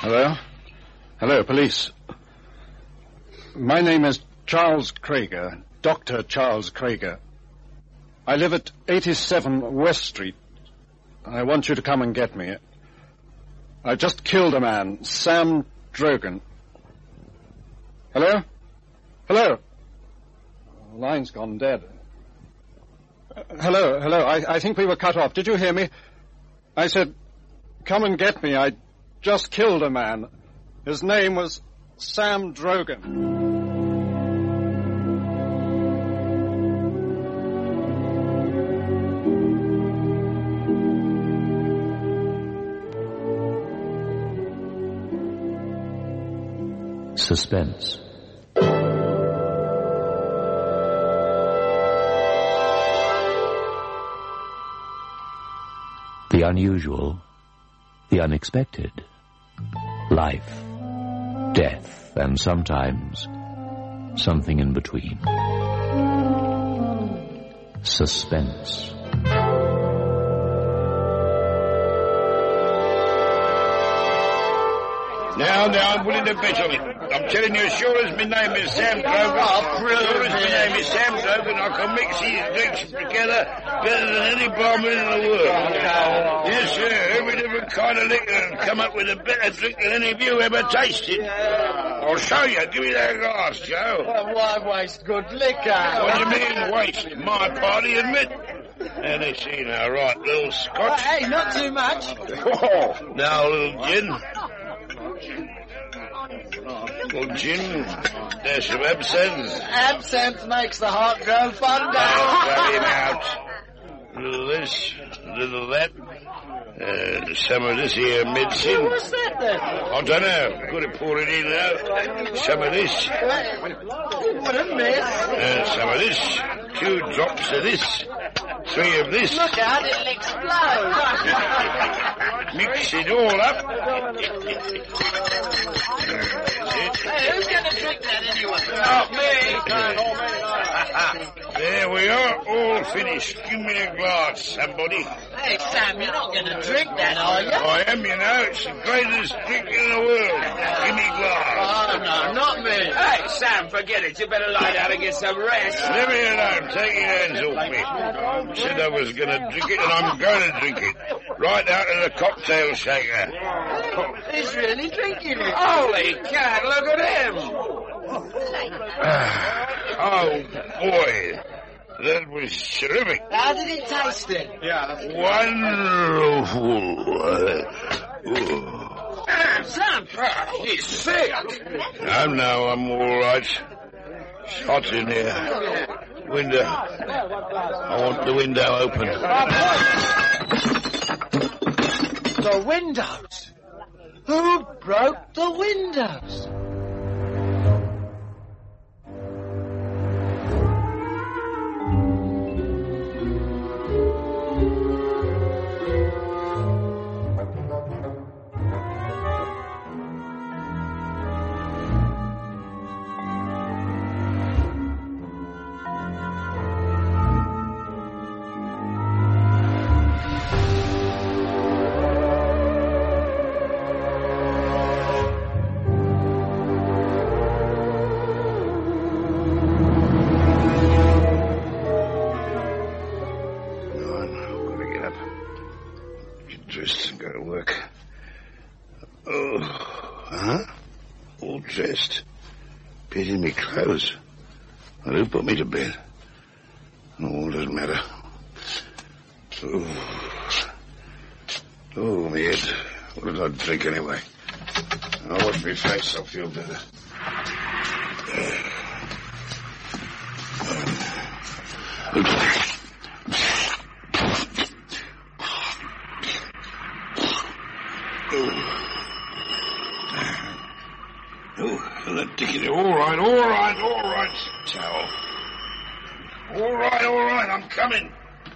Hello? Hello, police. My name is Charles Krager, Dr. Charles Krager. I live at 87 West Street. I want you to come and get me. I just killed a man, Sam Drogan. Hello? Hello? The line's gone dead. Hello. I think we were cut off. Did you hear me? I said, come and get me. I just killed a man. His name was Sam Drogan. Suspense. The unusual, the unexpected, life, death, and sometimes something in between. Suspense. Now, I'm willing to bet on it. I'm telling you, as sure as my name is Sam Drogan, sure as my name is Sam Drogan, I can mix these drinks together better than any barman in the world. Yes, sir, every different kind of liquor and come up with a better drink than any of you ever tasted. I'll show you. Give me that glass, Joe. Why waste good liquor? What do you mean, waste? My party, admit. And they see now, right, little scotch. Hey, not too much. Oh, now, a little gin. Little gin. Dash of absinthe. Absinthe makes the heart grow fonder. Grab him out. A little this, a little that. Some of this here medicine. What's that then? I don't know. Got to pour it in now. Some of this. What a mess. Some of this. 2 drops of this. 3 of this. Look out, it'll explode. Mix it all up. Hey, who's going to drink that anyway? Not me. There we are, all finished. Give me a glass, somebody. Hey, Sam, you're not going to drink that, are you? I am, you know. It's the greatest drink in the world. Give me a glass. Oh, no, not me. Hey, Sam, forget it. You better lie down and get some rest. Leave me alone. Take your hands off me. I said I was going to drink it, and I'm going to drink it. Right out of the cocktail shaker. He's really drinking it. Holy cat, look at him. Oh, boy. That was terrific. How did it taste then? Wonderful. Sam, he's sick. No, I'm all right. It's hot in here. Window. I want the window open. The windows. Who broke the windows? In me clothes. Well, who put me to bed? Oh, it doesn't matter. Oh, my head. What did I drink anyway? I'll wash my face. I'll feel better. All right, towel. All right, I'm coming.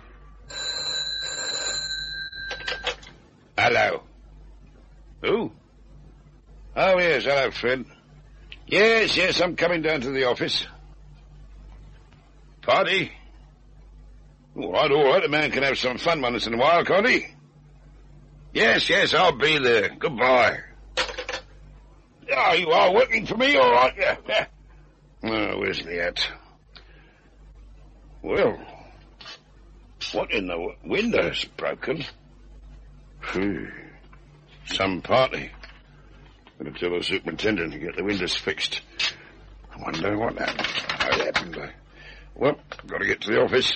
Hello. Who? Oh, yes, hello, Fred. Yes, I'm coming down to the office. Party? All right, a man can have some fun once in a while, can't he? Yes, I'll be there. Goodbye. Oh, you are working for me, all right, yeah. Oh, where's me hat? Well, what in the window's broken? Phew. Some party. Gonna tell the superintendent to get the windows fixed. I wonder what happened. Well, gotta get to the office.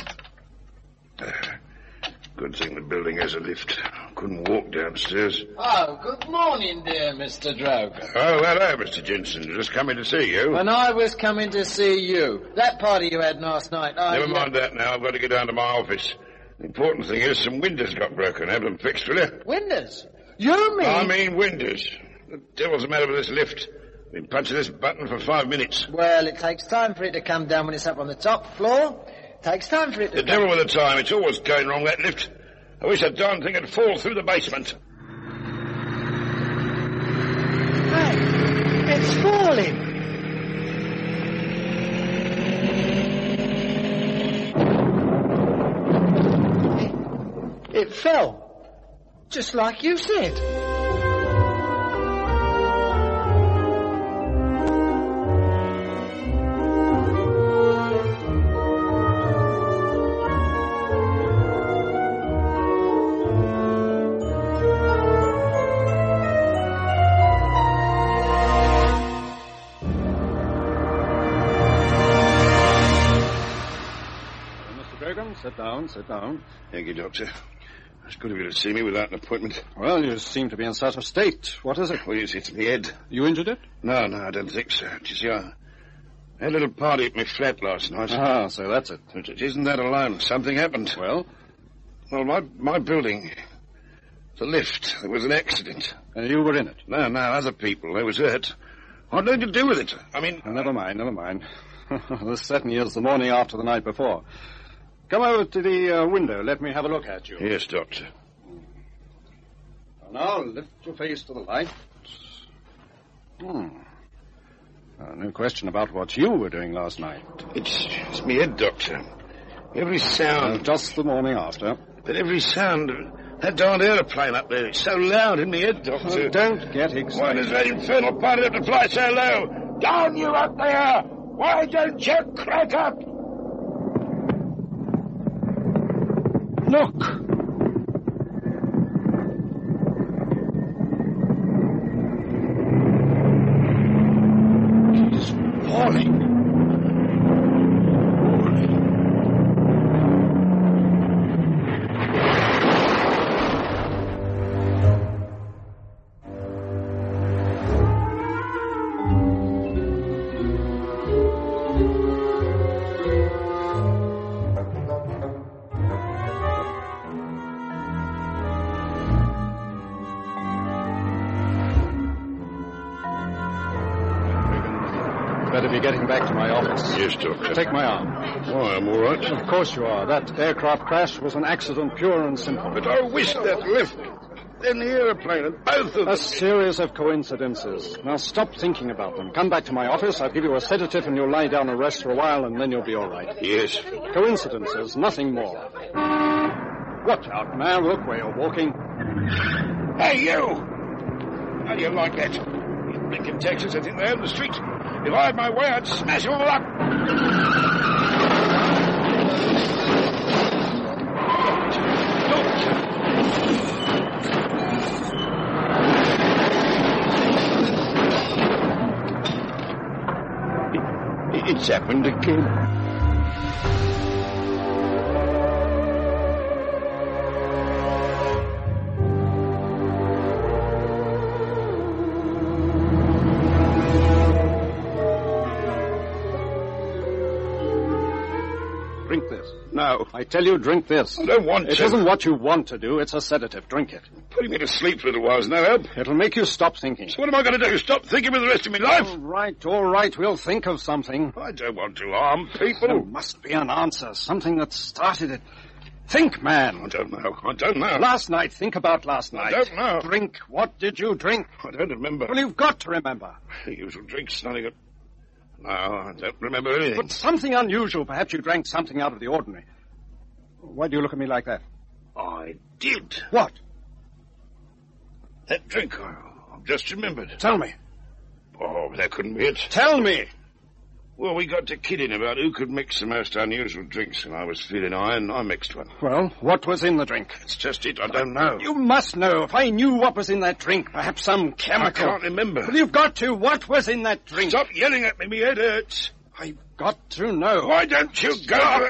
Good thing the building has a lift. Couldn't walk downstairs. Oh, good morning, dear Mr. Droger. Oh, hello, Mr. Jensen. Just coming to see you. And I was coming to see you. That party you had last night. Never mind that now. I've got to get down to my office. The important thing is some windows got broken. Have them fixed, will you? Windows? You mean? I mean windows. The devil's the matter with this lift? I've been punching this button for 5 minutes. Well, it takes time for it to come down when it's up on the top floor. Takes time for it to The devil with the time. It's always going wrong, that lift. I wish that darn thing had fallen through the basement. Hey, it's falling. It fell. Just like you said. Sit down. Thank you, Doctor. It's good of you to see me without an appointment. Well, you seem to be in such a state. What is it? Well, it's my head. You injured it? No, I don't think so. You see, I had a little party at my flat last night. Ah, so that's it. It isn't that alone. Something happened. Well? Well, my building, the lift, there was an accident. And you were in it? No, other people. They was hurt. What had nothing to do with it? I mean... Never mind. This certainly is the morning after the night before. Come over to the window. Let me have a look at you. Yes, Doctor. Now, lift your face to the light. No question about what you were doing last night. It's me head, Doctor. Every sound... just the morning after. But every sound... That darned aeroplane up there, it's so loud in my head, Doctor. Don't get excited. Why does that infernal pilot have to fly so low? Down you up there! Why don't you crack up? Look! He's falling. Better be getting back to my office. Yes, Doctor. Take my arm. Oh, I'm all right. Of course you are. That aircraft crash was an accident, pure and simple. But I wish that lift, then the aeroplane, and both of them. A series of coincidences. Now stop thinking about them. Come back to my office. I'll give you a sedative and you'll lie down and rest for a while and then you'll be all right. Yes. Coincidences, nothing more. Watch out, man. Look where you're walking. Hey, you! How do you like that? In Lincoln, Texas, I think they own the street. If I had my way, I'd smash them all up. It's happened again. Drink this. No. I tell you, drink this. I don't want to. It isn't what you want to do. It's a sedative. Drink it. Putting me to sleep for a little while is no help. It'll make you stop thinking. So what am I going to do? Stop thinking for the rest of my life? All right. We'll think of something. I don't want to harm people. There must be an answer. Something that started it. Think, man. I don't know. Last night. Think about last night. I don't know. Drink. What did you drink? I don't remember. Well, you've got to remember. The usual drinks, nothing. No, I don't remember anything. But something unusual. Perhaps you drank something out of the ordinary. Why do you look at me like that? I did. What? That drink, I've just remembered. Tell me. Oh, that couldn't be it. Tell me! Well, we got to kidding about who could mix the most unusual drinks, and I was feeling high, and I mixed one. Well, what was in the drink? That's just it. I don't know. You must know. If I knew what was in that drink, perhaps some chemical... I can't remember. Well, you've got to. What was in that drink? Stop yelling at me. My head hurts. I've got to know. Why don't you go?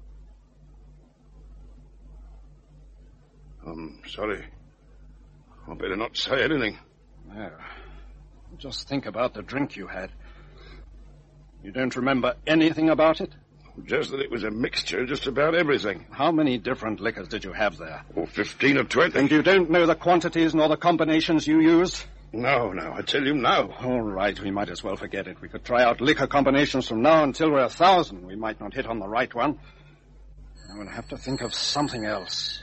I'm sorry. I better not say anything. No. Just think about the drink you had. You don't remember anything about it? Just that it was a mixture of just about everything. How many different liquors did you have there? Oh, 15 or 20. And you don't know the quantities nor the combinations you used? No, I tell you no. All right, we might as well forget it. We could try out liquor combinations from now until we're 1,000. We might not hit on the right one. I will have to think of something else.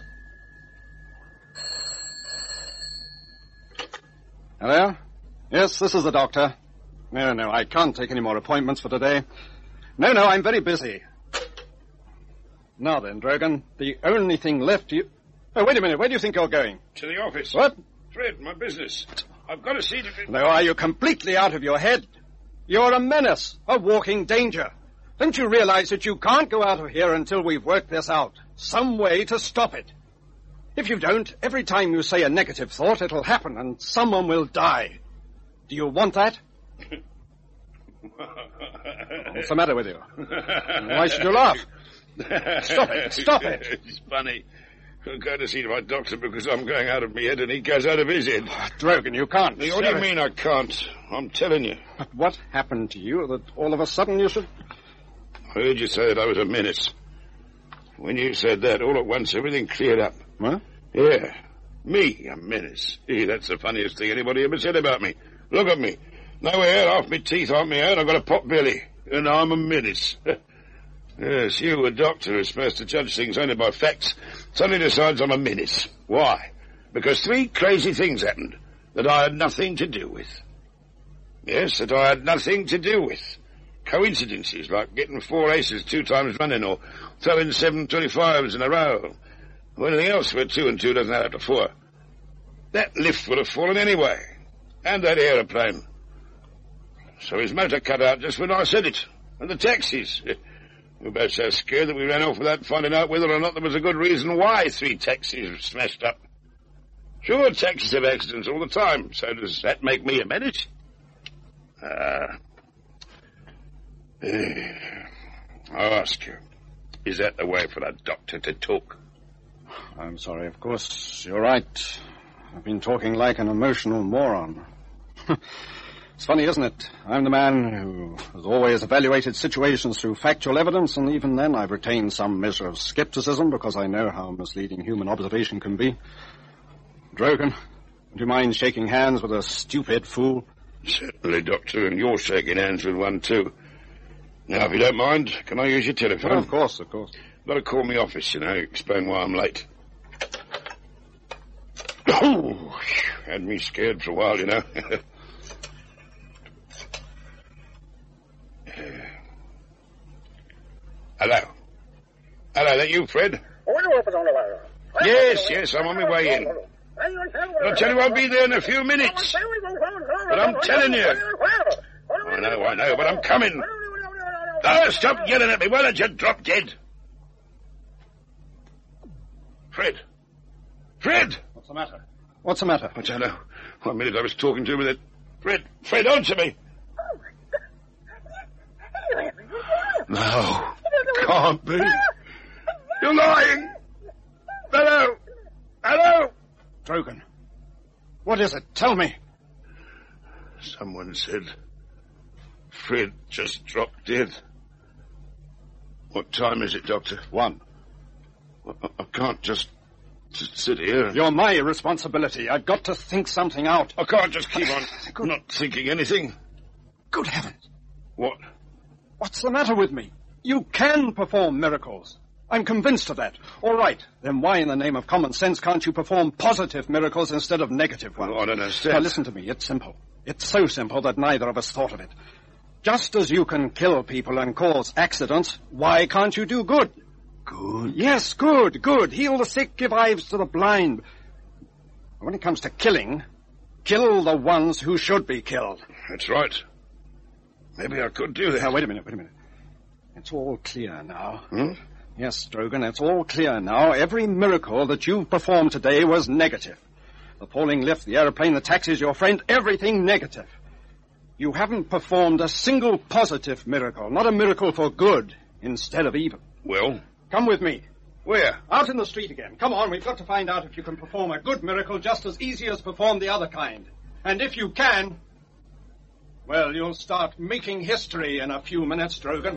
Hello? Yes, this is the doctor. No, I can't take any more appointments for today. No, I'm very busy. Now then, Drogan, the only thing left you... Oh, wait a minute, where do you think you're going? To the office. What? Fred, my business. I've got to see to it. No, are you completely out of your head? You're a menace, a walking danger. Don't you realize that you can't go out of here until we've worked this out? Some way to stop it. If you don't, every time you say a negative thought, it'll happen and someone will die. Do you want that? What's the matter with you? Why should you laugh? Stop it. It's funny. I'm going to see my doctor because I'm going out of my head and he goes out of his head. Drogan, you can't. What do you mean I can't? I'm telling you. But what happened to you that all of a sudden you should... I heard you say that I was a menace. When you said that, all at once everything cleared up. What? Yeah. Me, a menace. That's the funniest thing anybody ever said about me. Look at me. No hair, half my teeth aren't my own. I've got a pot belly. And I'm a menace. Yes, you, a doctor, who's supposed to judge things only by facts, suddenly decides I'm a menace. Why? Because 3 crazy things happened that I had nothing to do with. Yes, that I had nothing to do with. Coincidences, like getting 4 aces 2 times running, or throwing 7 25s in a row. Or anything else where 2 and 2 doesn't add up to 4. That lift would have fallen anyway. And that aeroplane. So his motor cut out just when I said it. And the taxis. We were both so scared that we ran off without finding out whether or not there was a good reason why 3 taxis were smashed up. Sure, taxis have accidents all the time. So does that make me a menace? I'll ask you. Is that the way for a doctor to talk? I'm sorry, of course, you're right. I've been talking like an emotional moron. It's funny, isn't it? I'm the man who has always evaluated situations through factual evidence, and even then I've retained some measure of skepticism because I know how misleading human observation can be. Drogan, do you mind shaking hands with a stupid fool? Certainly, Doctor, and you're shaking hands with one, too. Now, if you don't mind, can I use your telephone? Well, of course. Got to call me office, explain why I'm late. Oh, had me scared for a while, Hello, that you, Fred? Yes, I'm on my way in. But I'll tell you I'll be there in a few minutes. But I'm telling you. I know, but I'm coming. Oh, stop yelling at me. Why don't you drop dead? Fred! What's the matter? I don't know. 1 minute I was talking to him with it. Fred, answer me. No, can't be. You're lying. Hello. Drogan, what is it? Tell me. Someone said Fred just dropped dead. What time is it, Doctor? 1. I can't just sit here. You're my responsibility. I've got to think something out. I can't just keep on not thinking anything. Good heavens. What? What's the matter with me? You can perform miracles. I'm convinced of that. All right. Then why in the name of common sense can't you perform positive miracles instead of negative ones? Well, I don't understand. Now, listen to me. It's simple. It's so simple that neither of us thought of it. Just as you can kill people and cause accidents, why can't you do good? Good? Yes, good. Heal the sick, give eyes to the blind. When it comes to killing, Kill the ones who should be killed. That's right. Maybe I could do that. Now, wait a minute. It's all clear now. Hmm? Yes, Drogan, it's all clear now. Every miracle that you've performed today was negative. The falling lift, the aeroplane, the taxis, your friend, everything negative. You haven't performed a single positive miracle, not a miracle for good instead of evil. Well? Come with me. Where? Out in the street again. Come on, we've got to find out if you can perform a good miracle just as easy as perform the other kind. And if you can, well, you'll start making history in a few minutes, Drogan.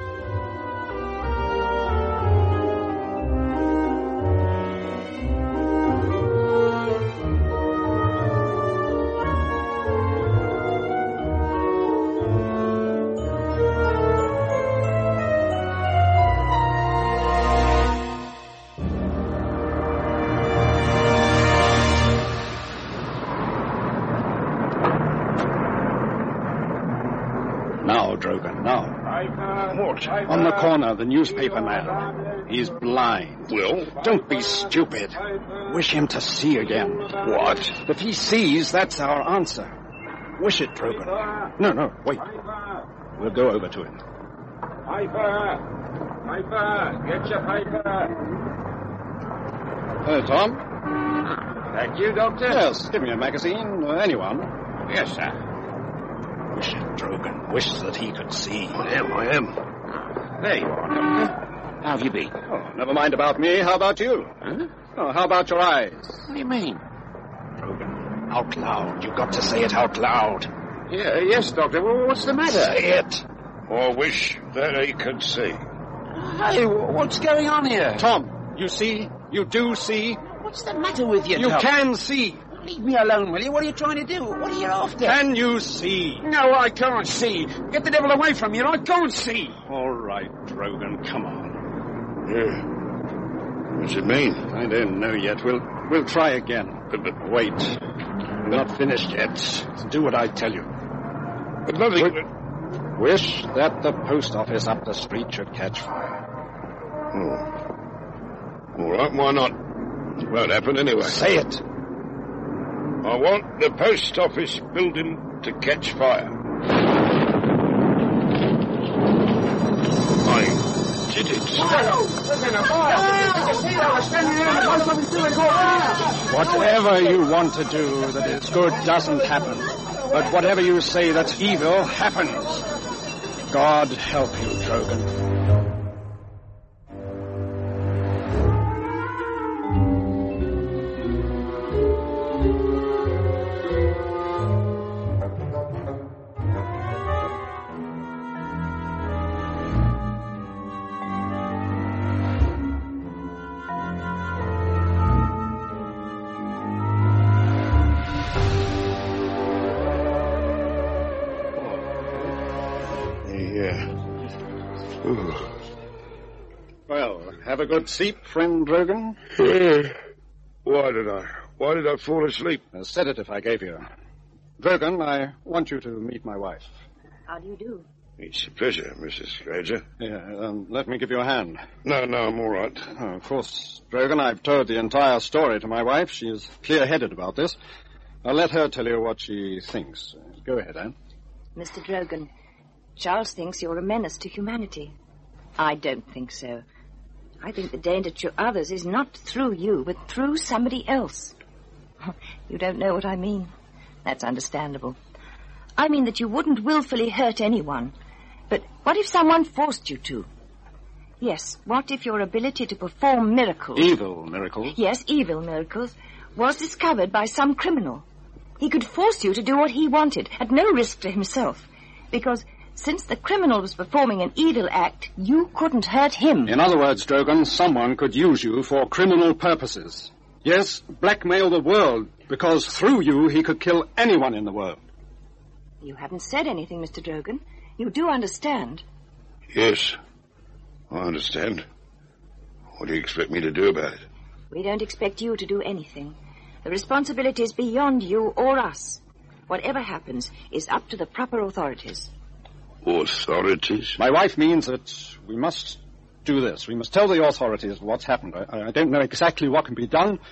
On the corner, the newspaper man. He's blind. Well? Don't be stupid. Wish him to see again. What? If he sees, that's our answer. Wish it, Drogan. No, wait. We'll go over to him. Piper! Get your paper! Hello, Tom. That you, Doctor? Yes, give me a magazine. Anyone. Yes, sir. Wish it, Drogan. Wish that he could see. I am. There you are, Doctor. How have you been? Oh, never mind about me. How about you? Huh? Oh, how about your eyes? What do you mean? Drogan, out loud. You've got to say it out loud. Yeah, yes, Doctor. Well, what's the matter? Say it. Or wish that he could see. Hey, what's going on here? Tom, you see? You do see? What's the matter with you, You Tom? can see. Leave me alone, will you? What are you trying to do? What are you after? Can you see? No, I can't see. Get the devil away from you. I can't see. All right, Drogan, come on. Yeah. What's it mean? I don't know yet. We'll try again. But wait. I'm not finished yet. Do what I tell you. But nothing... Wish that the post office up the street should catch fire. Oh. All right, why not? It won't happen anyway. Say it. I want the post office building to catch fire. I did it. Whatever you want to do that is good doesn't happen. But whatever you say that's evil happens. God help you, Drogan. Well, have a good sleep, friend Drogan. Why did I fall asleep? A sedative I gave you. Drogan, I want you to meet my wife. How do you do? It's a pleasure, Mrs. Granger. Yeah, let me give you a hand. No, I'm all right. Oh, of course, Drogan, I've told the entire story to my wife. She is clear-headed about this. I'll let her tell you what she thinks. Go ahead, Anne. Mr. Drogan, Charles thinks you're a menace to humanity. I don't think so. I think the danger to others is not through you, but through somebody else. You don't know what I mean. That's understandable. I mean that you wouldn't willfully hurt anyone. But what if someone forced you to? Yes, what if your ability to perform miracles... Evil miracles? Yes, evil miracles, was discovered by some criminal. He could force you to do what he wanted, at no risk to himself. Because since the criminal was performing an evil act, you couldn't hurt him. In other words, Drogan, someone could use you for criminal purposes. Yes, blackmail the world, because through you he could kill anyone in the world. You haven't said anything, Mr. Drogan. You do understand. Yes, I understand. What do you expect me to do about it? We don't expect you to do anything. The responsibility is beyond you or us. Whatever happens is up to the proper authorities. Authorities? My wife means that we must do this. We must tell the authorities what's happened. I don't know exactly what can be done,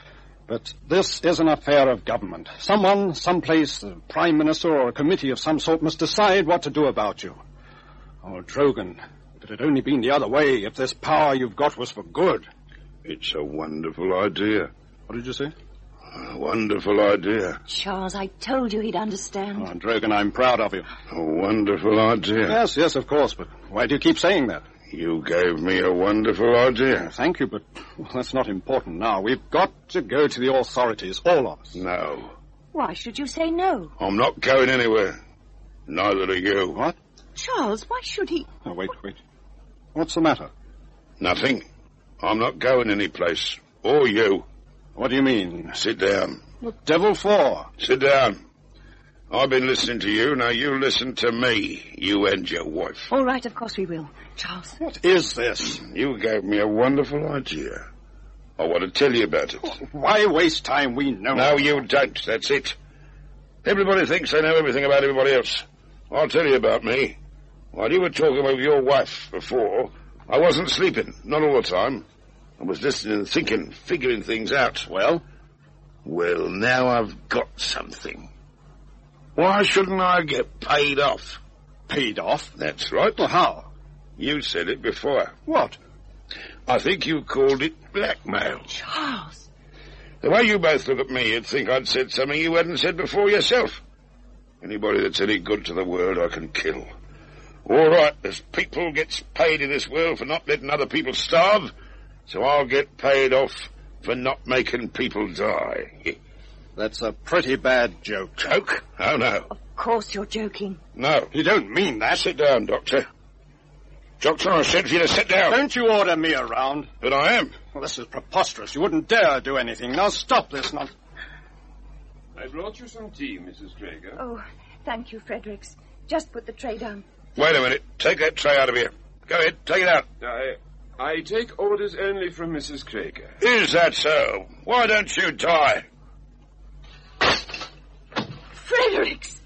But this is an affair of government. Someone, someplace, the Prime Minister or a committee of some sort must decide what to do about you. Oh, Drogan, if it had only been the other way, if this power you've got was for good. It's a wonderful idea. What did you say? A wonderful idea. Charles, I told you he'd understand. Oh, Drogan, I'm proud of you. A wonderful idea. Yes, of course, but why do you keep saying that? You gave me a wonderful idea. Thank you, but that's not important now. We've got to go to the authorities, all of us. No. Why should you say no? I'm not going anywhere. Neither are you. What? Charles, why should he... Oh, wait. What's the matter? Nothing. I'm not going anyplace. Or you. What do you mean? Sit down. What devil for? Sit down. I've been listening to you, now you listen to me, you and your wife. All right, of course we will. Charles. What is this? You gave me a wonderful idea. I want to tell you about it. Why waste time? We know. No, you don't. That's it. Everybody thinks they know everything about everybody else. I'll tell you about me. While you were talking with your wife before, I wasn't sleeping. Not all the time. I was listening and thinking, figuring things out. Well? Well, now I've got something. Why shouldn't I get paid off? Paid off? That's right. Well, how? You said it before. What? I think you called it blackmail. Charles. The way you both look at me, you'd think I'd said something you hadn't said before yourself. Anybody that's any good to the world, I can kill. All right, there's people gets paid in this world for not letting other people starve, so I'll get paid off for not making people die. That's a pretty bad joke. Joke? Oh, no. Of course you're joking. No. You don't mean that. Sit down, Doctor. Doctor, I said for you to sit down. Don't you order me around. But I am. Well, this is preposterous. You wouldn't dare do anything. Now stop this nonsense. I brought you some tea, Mrs. Traeger. Oh, thank you, Fredericks. Just put the tray down. Wait a minute. Take that tray out of here. Go ahead. Take it out. I take orders only from Mrs. Traeger. Is that so? Why don't you die? Fredericks!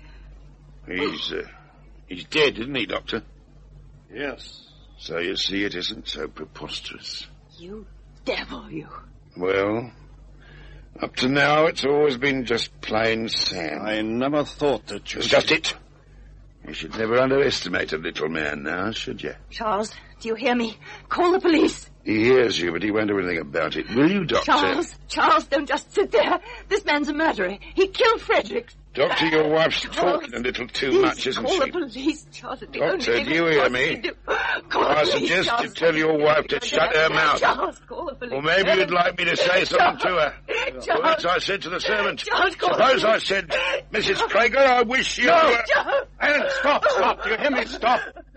He's dead, isn't he, Doctor? Yes. So you see, it isn't so preposterous. You devil, you. Well, up to now, it's always been just plain Sam. I never thought that you... It's just it. You should never underestimate a little man now, should you? Charles, do you hear me? Call the police. He hears you, but he won't do anything about it. Will you, Doctor? Charles, don't just sit there. This man's a murderer. He killed Fredericks. Doctor, your wife's talking a little too much, isn't she? Call the police, Charles. Doctor, do you hear me? I suggest you tell your wife to shut her mouth. Charles, call the police. Or maybe you'd like me to say something to her. Perhaps I said to the servant. Suppose I said, Mrs. Traeger, I wish you were... Alan, stop. Do you hear me? Stop.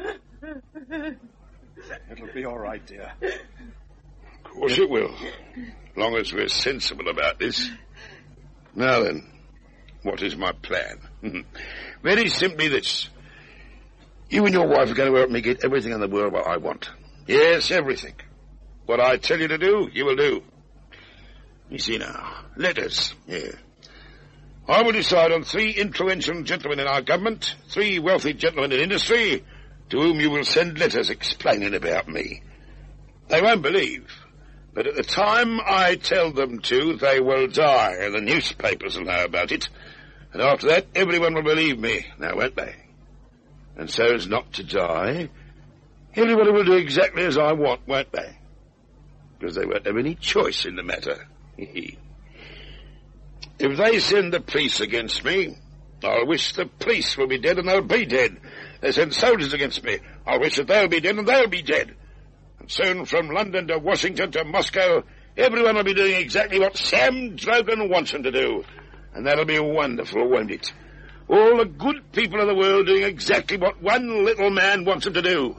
It'll be all right, dear. Of course it will. As long as we're sensible about this. Now then. What is my plan? Very simply this. You and your wife are going to help me get everything in the world what I want. Yes, everything. What I tell you to do, you will do. You see now, letters. Yeah. I will decide on 3 influential gentlemen in our government, 3 wealthy gentlemen in industry, to whom you will send letters explaining about me. They won't believe. But at the time I tell them to, they will die, and the newspapers will know about it. And after that, everyone will believe me, now won't they? And so as not to die, everybody will do exactly as I want, won't they? Because they won't have any choice in the matter. If they send the police against me, I'll wish the police will be dead and they'll be dead. They send soldiers against me, I'll wish that they'll be dead and they'll be dead. And soon from London to Washington to Moscow, everyone will be doing exactly what Sam Drogan wants them to do. And that'll be wonderful, won't it? All the good people of the world doing exactly what one little man wants them to do.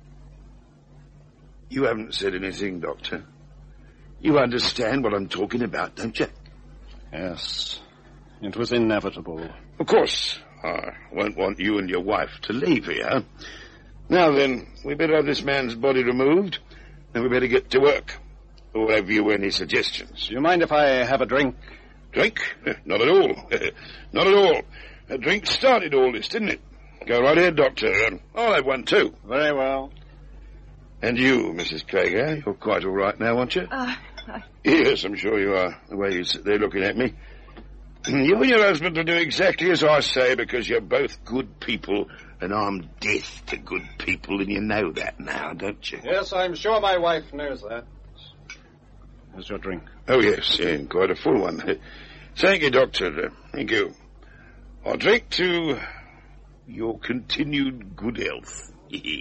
You haven't said anything, Doctor. You understand what I'm talking about, don't you? Yes. It was inevitable. Of course. I won't want you and your wife to leave here. Now then, we better have this man's body removed, and we better get to work. Or have you any suggestions? Do you mind if I have a drink? Drink? Not at all. Not at all. A drink started all this, didn't it? Go right ahead, Doctor. I'll have one, too. Very well. And you, Mrs. Traeger, you're quite all right now, aren't you? Yes, I'm sure you are, the way you sit there looking at me. You and your husband will do exactly as I say because you're both good people and I'm death to good people, and you know that now, don't you? Yes, I'm sure my wife knows that. Here's your drink. Oh, yes, quite a full one. Thank you, Doctor. Thank you. I'll drink to your continued good health.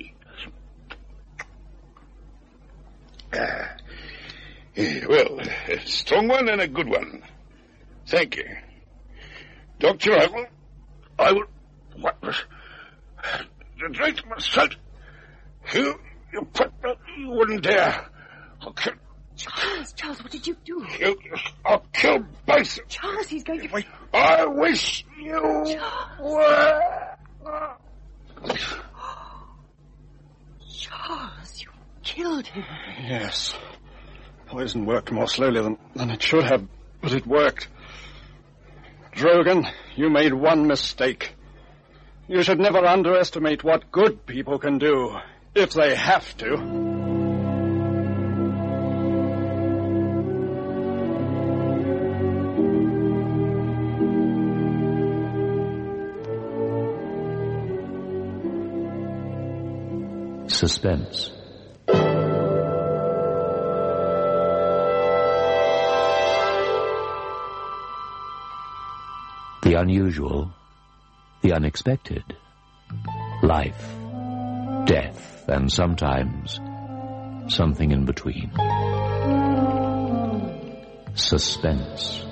Well, a strong one and a good one. Thank you. Doctor, I will... What was... The drink must throat. You wouldn't dare. I'll kill... Charles, what did you do? I'll kill both. Charles, he's going to... Wait. I wish you were... Charles, you killed him. Yes. Poison worked more slowly than it should have, but it worked. Drogan, you made one mistake. You should never underestimate what good people can do, if they have to. Suspense. The unusual, the unexpected. Life, death, and sometimes something in between. Suspense.